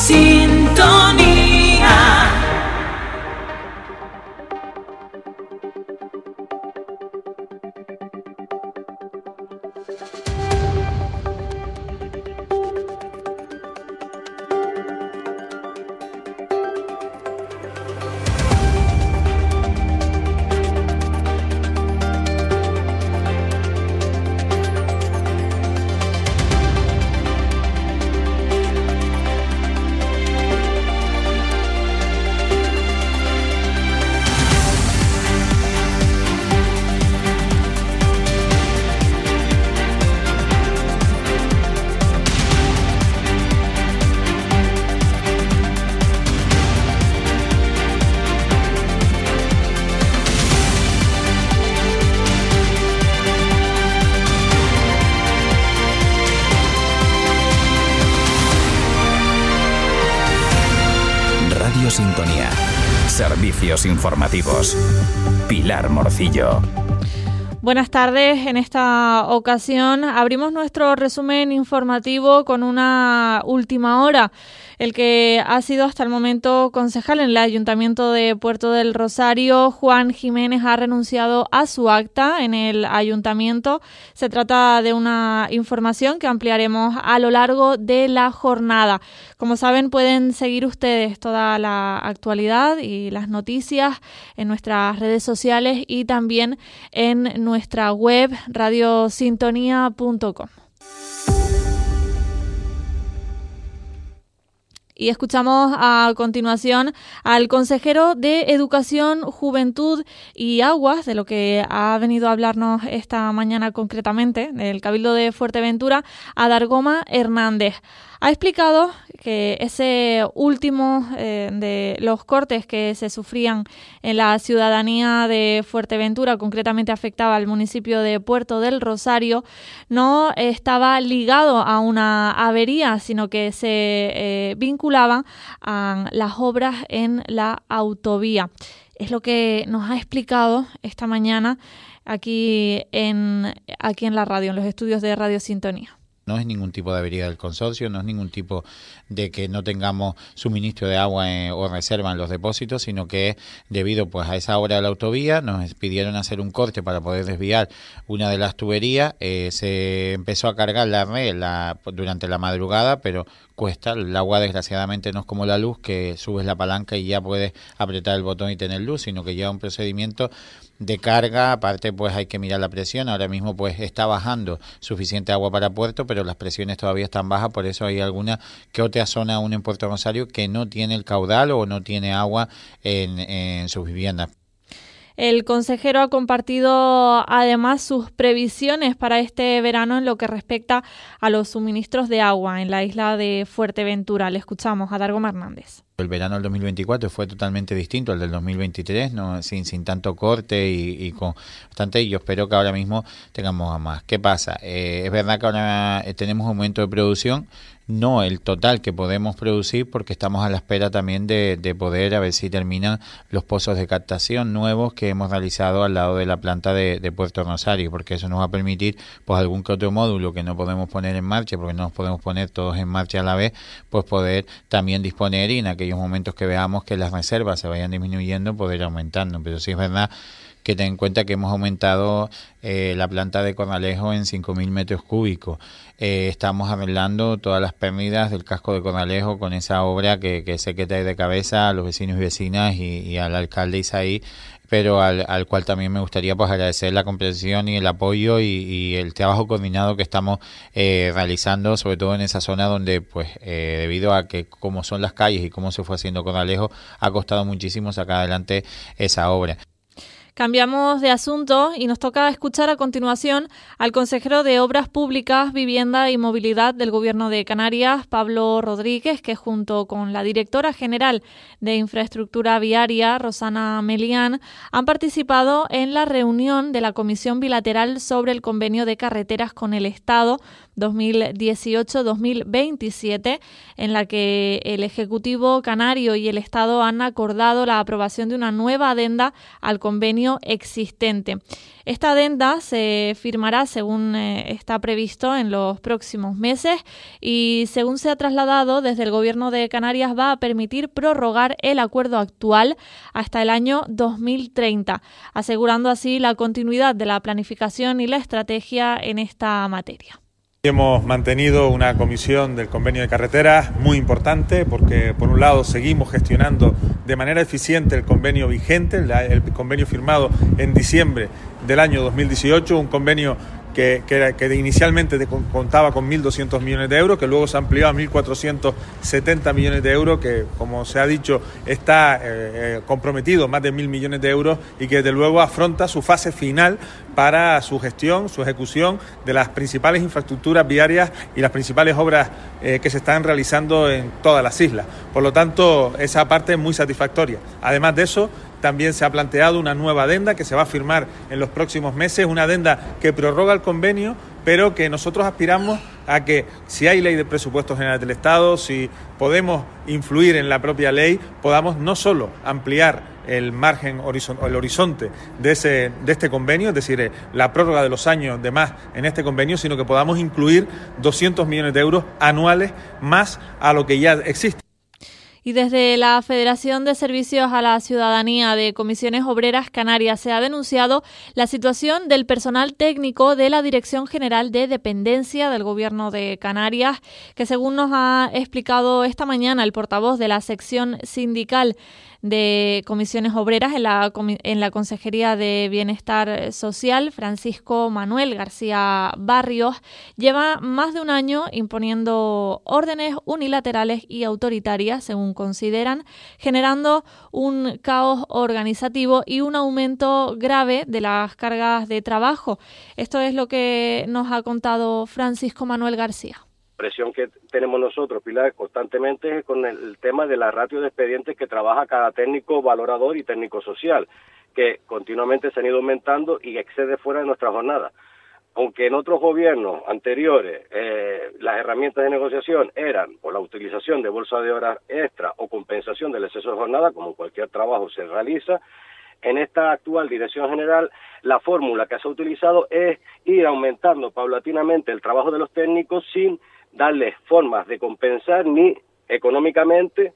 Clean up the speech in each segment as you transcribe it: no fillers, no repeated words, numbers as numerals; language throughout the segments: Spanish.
Sintonía. Sintonía. Servicios informativos. Pilar Morcillo. Buenas tardes. En esta ocasión abrimos nuestro resumen informativo con una última hora. El que ha sido hasta el momento concejal en el Ayuntamiento de Puerto del Rosario, Juan Jiménez, ha renunciado a su acta en el Ayuntamiento. Se trata de una información que ampliaremos a lo largo de la jornada. Como saben, pueden seguir ustedes toda la actualidad y las noticias en nuestras redes sociales y también en nuestra web radiosintonía.com. Y escuchamos a continuación al consejero de Educación, Juventud y Aguas, de lo que ha venido a hablarnos esta mañana concretamente, del Cabildo de Fuerteventura, a Dargoma Hernández. Ha explicado que ese último de los cortes que se sufrían en la ciudadanía de Fuerteventura, concretamente afectaba al municipio de Puerto del Rosario, no estaba ligado a una avería, sino que se vinculaba a las obras en la autovía. Es lo que nos ha explicado esta mañana aquí en la radio, en los estudios de Radio Sintonía. No es ningún tipo de avería del consorcio, no es ningún tipo de que no tengamos suministro de agua o reserva en los depósitos, sino que debido pues a esa obra de la autovía nos pidieron hacer un corte para poder desviar una de las tuberías. Se empezó a cargar la red durante la madrugada, pero cuesta. El agua desgraciadamente no es como la luz, que subes la palanca y ya puedes apretar el botón y tener luz, sino que lleva un procedimiento de carga. Aparte pues hay que mirar la presión. Ahora mismo pues está bajando suficiente agua para Puerto, pero las presiones todavía están bajas, por eso hay alguna que otra zona aún en Puerto Rosario que no tiene el caudal o no tiene agua en sus viviendas. El consejero ha compartido además sus previsiones para este verano en lo que respecta a los suministros de agua en la isla de Fuerteventura. Le escuchamos a Dargoma Hernández. El verano del 2024 fue totalmente distinto al del 2023, ¿no? sin tanto corte y con bastante, y yo espero que ahora mismo tengamos más. ¿Qué pasa? Es verdad que ahora tenemos un aumento de producción, no el total que podemos producir, porque estamos a la espera también de poder a ver si terminan los pozos de captación nuevos que hemos realizado al lado de la planta de Puerto Rosario, porque eso nos va a permitir pues algún que otro módulo que no podemos poner en marcha, porque no nos podemos poner todos en marcha a la vez, pues poder también disponer y en aquellos momentos que veamos que las reservas se vayan disminuyendo, poder aumentando. Pero sí es verdad que ten en cuenta que hemos aumentado la planta de Corralejo en 5.000 metros cúbicos. Estamos arreglando todas las pérdidas del casco de Corralejo con esa obra que sé que trae de cabeza a los vecinos y vecinas y al alcalde Isaí, pero al cual también me gustaría pues agradecer la comprensión y el apoyo y el trabajo coordinado que estamos realizando, sobre todo en esa zona donde pues debido a que como son las calles y cómo se fue haciendo Corralejo, ha costado muchísimo sacar adelante esa obra. Cambiamos de asunto y nos toca escuchar a continuación al consejero de Obras Públicas, Vivienda y Movilidad del Gobierno de Canarias, Pablo Rodríguez, que junto con la directora general de Infraestructura Viaria, Rosana Melián, han participado en la reunión de la Comisión Bilateral sobre el Convenio de Carreteras con el Estado 2018-2027, en la que el Ejecutivo canario y el Estado han acordado la aprobación de una nueva adenda al convenio convenio existente. Esta adenda se firmará, según está previsto, en los próximos meses y, según se ha trasladado desde el Gobierno de Canarias, va a permitir prorrogar el acuerdo actual hasta el año 2030, asegurando así la continuidad de la planificación y la estrategia en esta materia. Hemos mantenido una comisión del convenio de carreteras muy importante porque, por un lado, seguimos gestionando de manera eficiente el convenio vigente, el convenio firmado en diciembre del año 2018, un convenio que inicialmente contaba con 1.200 millones de euros, que luego se amplió a 1.470 millones de euros, que, como se ha dicho, está comprometido más de 1.000 millones de euros y que, desde luego, afronta su fase final para su gestión, su ejecución de las principales infraestructuras viarias y las principales obras que se están realizando en todas las islas. Por lo tanto, esa parte es muy satisfactoria. Además de eso, también se ha planteado una nueva adenda que se va a firmar en los próximos meses, una adenda que prorroga el convenio, pero que nosotros aspiramos a que, si hay ley de presupuestos generales del Estado, si podemos influir en la propia ley, podamos no solo ampliar el margen, el horizonte de este convenio, es decir, la prórroga de los años de más en este convenio, sino que podamos incluir 200 millones de euros anuales más a lo que ya existe. Y desde la Federación de Servicios a la Ciudadanía de Comisiones Obreras Canarias se ha denunciado la situación del personal técnico de la Dirección General de Dependencia del Gobierno de Canarias, que, según nos ha explicado esta mañana el portavoz de la sección sindical de Comisiones Obreras en la Consejería de Bienestar Social, Francisco Manuel García Barrios, lleva más de un año imponiendo órdenes unilaterales y autoritarias, según consideran, generando un caos organizativo y un aumento grave de las cargas de trabajo. Esto es lo que nos ha contado Francisco Manuel García. La presión que tenemos nosotros, Pilar, constantemente es con el tema de la ratio de expedientes que trabaja cada técnico valorador y técnico social, que continuamente se han ido aumentando y excede fuera de nuestra jornada. Aunque en otros gobiernos anteriores las herramientas de negociación eran o la utilización de bolsa de horas extra o compensación del exceso de jornada, como cualquier trabajo se realiza, en esta actual Dirección General la fórmula que se ha utilizado es ir aumentando paulatinamente el trabajo de los técnicos sin darles formas de compensar ni económicamente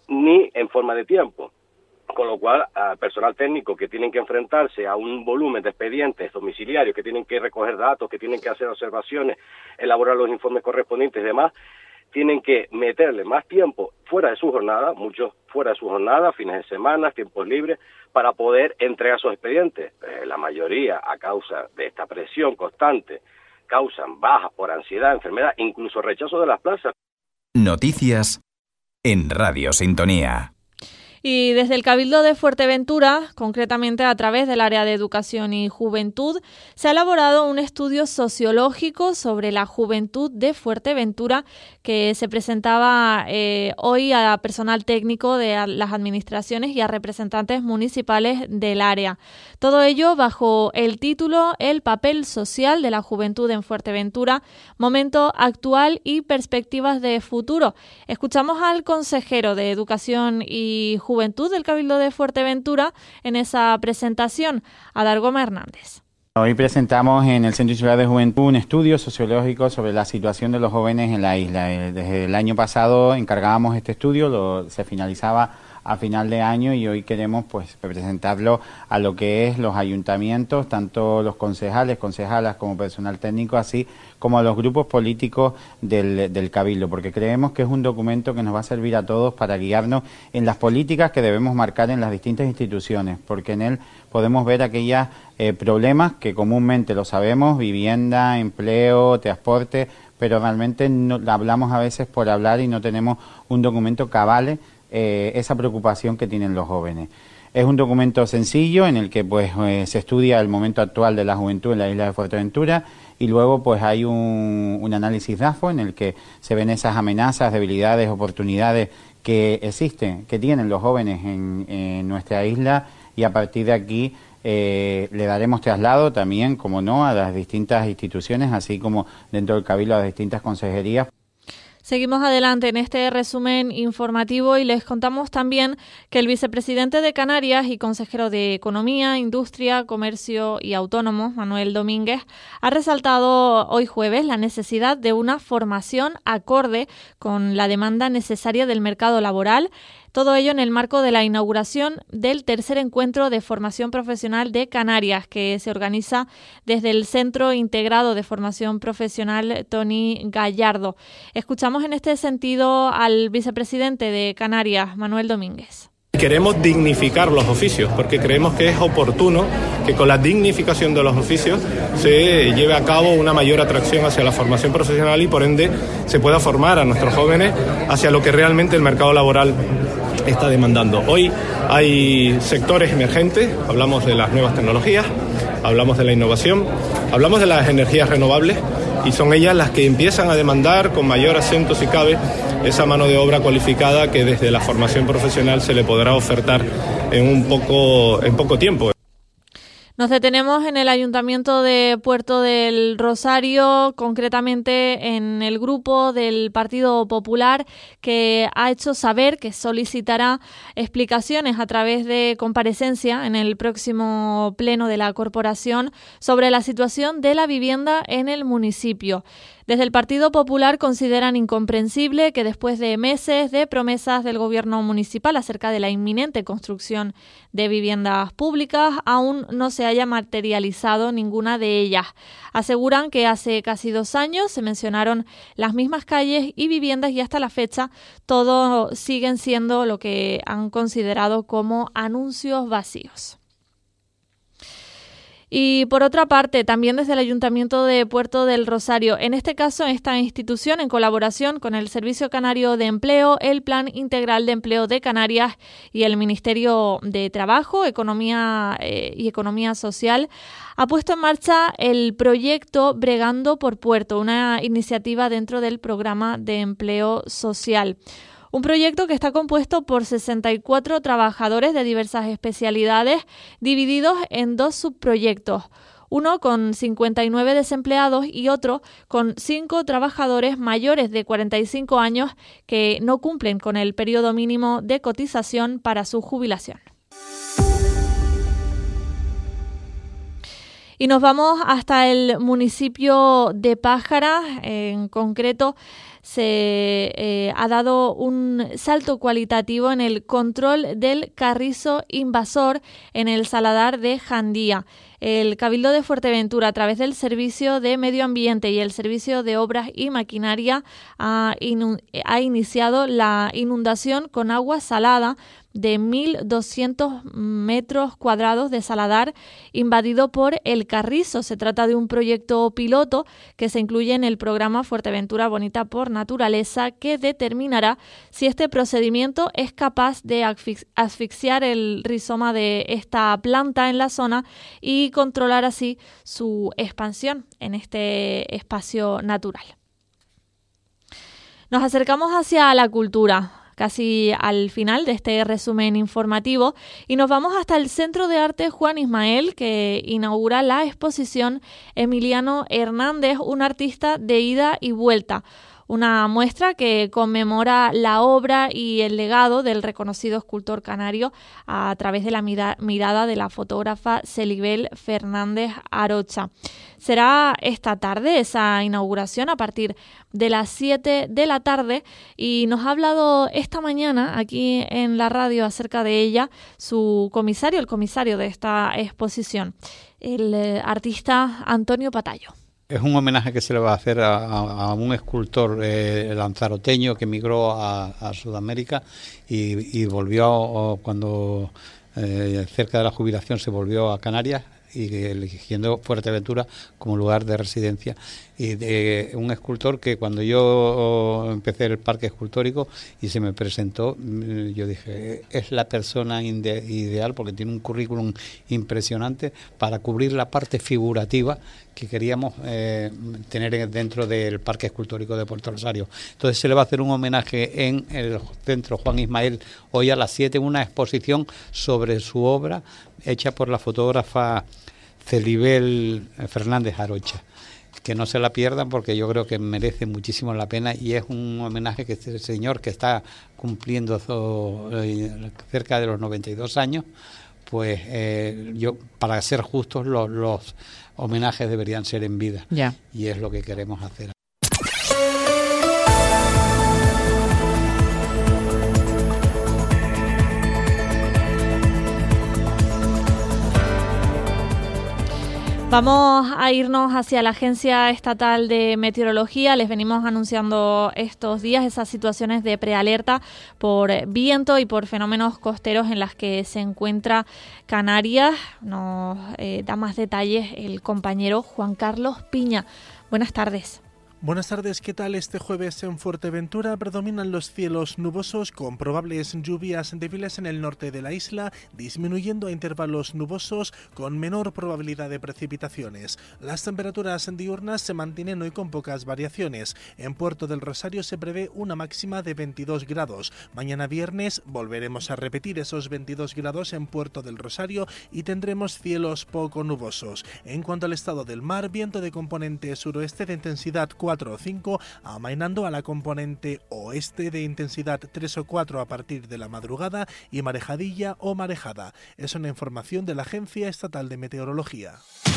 ni en forma de tiempo. Con lo cual, al personal técnico que tienen que enfrentarse a un volumen de expedientes domiciliarios, que tienen que recoger datos, que tienen que hacer observaciones, elaborar los informes correspondientes y demás, tienen que meterle más tiempo fuera de su jornada, muchos fuera de su jornada, fines de semana, tiempos libres, para poder entregar esos expedientes. La mayoría, a causa de esta presión constante, causan bajas por ansiedad, enfermedad, incluso rechazo de las plazas. Noticias en Radio Sintonía. Y desde el Cabildo de Fuerteventura, concretamente a través del área de Educación y Juventud, se ha elaborado un estudio sociológico sobre la juventud de Fuerteventura que se presentaba hoy a personal técnico de las administraciones y a representantes municipales del área. Todo ello bajo el título El papel social de la juventud en Fuerteventura, momento actual y perspectivas de futuro. Escuchamos al consejero de Educación y Juventud del Cabildo de Fuerteventura en esa presentación, Adar Gómez Hernández. Hoy presentamos en el Centro Insular de Juventud un estudio sociológico sobre la situación de los jóvenes en la isla. Desde el año pasado encargábamos este estudio, se finalizaba a final de año y hoy queremos presentarlo a lo que es los ayuntamientos, tanto los concejales, concejalas como personal técnico, así como a los grupos políticos del Cabildo, porque creemos que es un documento que nos va a servir a todos para guiarnos en las políticas que debemos marcar en las distintas instituciones, porque en él podemos ver aquellos problemas que comúnmente lo sabemos, vivienda, empleo, transporte, pero realmente no, hablamos a veces por hablar y no tenemos un documento que avale esa preocupación que tienen los jóvenes. Es un documento sencillo en el que se estudia el momento actual de la juventud en la isla de Fuerteventura y luego hay un análisis DAFO en el que se ven esas amenazas, debilidades, oportunidades que existen, que tienen los jóvenes en nuestra isla, y a partir de aquí le daremos traslado también, como no, a las distintas instituciones, así como dentro del Cabildo a las distintas consejerías. Seguimos adelante en este resumen informativo y les contamos también que el vicepresidente de Canarias y consejero de Economía, Industria, Comercio y Autónomo, Manuel Domínguez, ha resaltado hoy jueves la necesidad de una formación acorde con la demanda necesaria del mercado laboral. Todo ello en el marco de la inauguración del tercer encuentro de formación profesional de Canarias, que se organiza desde el Centro Integrado de Formación Profesional Toni Gallardo. Escuchamos en este sentido al vicepresidente de Canarias, Manuel Domínguez. Queremos dignificar los oficios porque creemos que es oportuno que con la dignificación de los oficios se lleve a cabo una mayor atracción hacia la formación profesional y por ende se pueda formar a nuestros jóvenes hacia lo que realmente el mercado laboral está demandando. Hoy hay sectores emergentes, hablamos de las nuevas tecnologías, hablamos de la innovación, hablamos de las energías renovables y son ellas las que empiezan a demandar con mayor acento, si cabe, esa mano de obra cualificada que desde la formación profesional se le podrá ofertar en poco tiempo. Nos detenemos en el Ayuntamiento de Puerto del Rosario, concretamente en el grupo del Partido Popular, que ha hecho saber que solicitará explicaciones a través de comparecencia en el próximo pleno de la corporación sobre la situación de la vivienda en el municipio. Desde el Partido Popular consideran incomprensible que después de meses de promesas del gobierno municipal acerca de la inminente construcción de viviendas públicas, aún no se haya materializado ninguna de ellas. Aseguran que hace casi 2 años se mencionaron las mismas calles y viviendas y hasta la fecha todo siguen siendo lo que han considerado como anuncios vacíos. Y por otra parte, también desde el Ayuntamiento de Puerto del Rosario, en este caso esta institución en colaboración con el Servicio Canario de Empleo, el Plan Integral de Empleo de Canarias y el Ministerio de Trabajo, Economía y Economía Social, ha puesto en marcha el proyecto Bregando por Puerto, una iniciativa dentro del programa de empleo social. Un proyecto que está compuesto por 64 trabajadores de diversas especialidades divididos en 2 subproyectos, uno con 59 desempleados y otro con 5 trabajadores mayores de 45 años que no cumplen con el periodo mínimo de cotización para su jubilación. Y nos vamos hasta el municipio de Pájara, en concreto se ha dado un salto cualitativo en el control del carrizo invasor en el saladar de Jandía. El Cabildo de Fuerteventura, a través del Servicio de Medio Ambiente y el Servicio de Obras y Maquinaria, ha iniciado la inundación con agua salada de 1.200 metros cuadrados de saladar invadido por el carrizo. Se trata de un proyecto piloto que se incluye en el programa Fuerteventura Bonita por Naturaleza, que determinará si este procedimiento es capaz de asfixiar el rizoma de esta planta en la zona y controlar así su expansión en este espacio natural. Nos acercamos hacia la cultura, casi al final de este resumen informativo, y nos vamos hasta el Centro de Arte Juan Ismael, que inaugura la exposición Emiliano Hernández, un artista de ida y vuelta. Una muestra que conmemora la obra y el legado del reconocido escultor canario a través de la mirada de la fotógrafa Celibel Fernández Arocha. Será esta tarde esa inauguración a partir de las 7 de la tarde y nos ha hablado esta mañana aquí en la radio acerca de ella el comisario de esta exposición, el artista Antonio Patallo. Es un homenaje que se le va a hacer a un escultor lanzaroteño que emigró a Sudamérica y volvió cuando cerca de la jubilación se volvió a Canarias y eligiendo Fuerteventura como lugar de residencia. Y de un escultor que cuando yo empecé el parque escultórico y se me presentó, yo dije, es la persona ideal porque tiene un currículum impresionante para cubrir la parte figurativa que queríamos tener dentro del parque escultórico de Puerto Rosario. Entonces se le va a hacer un homenaje en el Centro Juan Ismael hoy a las 7, una exposición sobre su obra hecha por la fotógrafa Celibel Fernández Arocha, que no se la pierdan porque yo creo que merece muchísimo la pena y es un homenaje que este señor que está cumpliendo cerca de los 92 años, pues yo, para ser justos, los homenajes deberían ser en vida. Ya. Y es lo que queremos hacer. Vamos a irnos hacia la Agencia Estatal de Meteorología. Les venimos anunciando estos días esas situaciones de prealerta por viento y por fenómenos costeros en las que se encuentra Canarias. Nos da más detalles el compañero Juan Carlos Piña. Buenas tardes. Buenas tardes, ¿qué tal? Este jueves en Fuerteventura predominan los cielos nubosos con probables lluvias débiles en el norte de la isla, disminuyendo a intervalos nubosos con menor probabilidad de precipitaciones. Las temperaturas diurnas se mantienen hoy con pocas variaciones. En Puerto del Rosario se prevé una máxima de 22 grados. Mañana viernes volveremos a repetir esos 22 grados en Puerto del Rosario y tendremos cielos poco nubosos. En cuanto al estado del mar, viento de componente suroeste de intensidad 4 o 5, amainando a la componente oeste de intensidad 3 o 4 a partir de la madrugada y marejadilla o marejada. Es una información de la Agencia Estatal de Meteorología.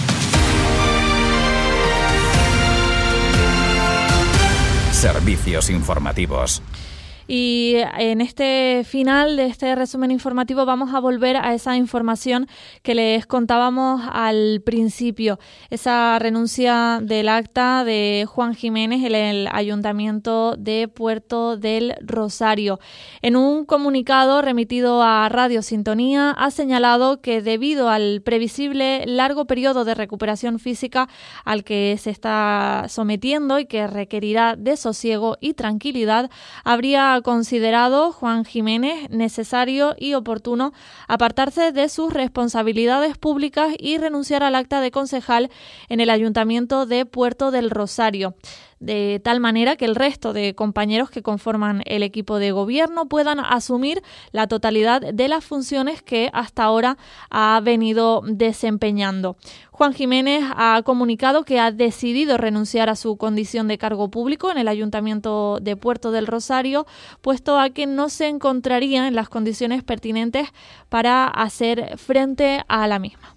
Servicios informativos. Y en este final de este resumen informativo vamos a volver a esa información que les contábamos al principio, esa renuncia del acta de Juan Jiménez en el Ayuntamiento de Puerto del Rosario. En un comunicado remitido a Radio Sintonía ha señalado que debido al previsible largo periodo de recuperación física al que se está sometiendo y que requerirá de sosiego y tranquilidad, habría considerado Juan Jiménez necesario y oportuno apartarse de sus responsabilidades públicas y renunciar al acta de concejal en el Ayuntamiento de Puerto del Rosario, de tal manera que el resto de compañeros que conforman el equipo de gobierno puedan asumir la totalidad de las funciones que hasta ahora ha venido desempeñando. Juan Jiménez ha comunicado que ha decidido renunciar a su condición de cargo público en el Ayuntamiento de Puerto del Rosario, puesto a que no se encontraría en las condiciones pertinentes para hacer frente a la misma.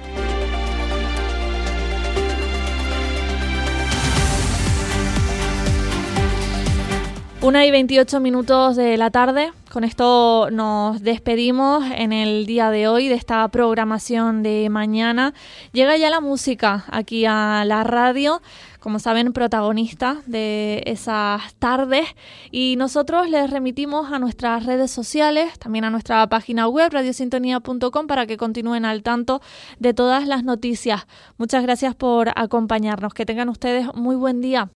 1:28 de la tarde. Con esto nos despedimos en el día de hoy de esta programación de mañana. Llega ya la música aquí a la radio, como saben, protagonista de esas tardes. Y nosotros les remitimos a nuestras redes sociales, también a nuestra página web, radiosintonía.com, para que continúen al tanto de todas las noticias. Muchas gracias por acompañarnos. Que tengan ustedes muy buen día.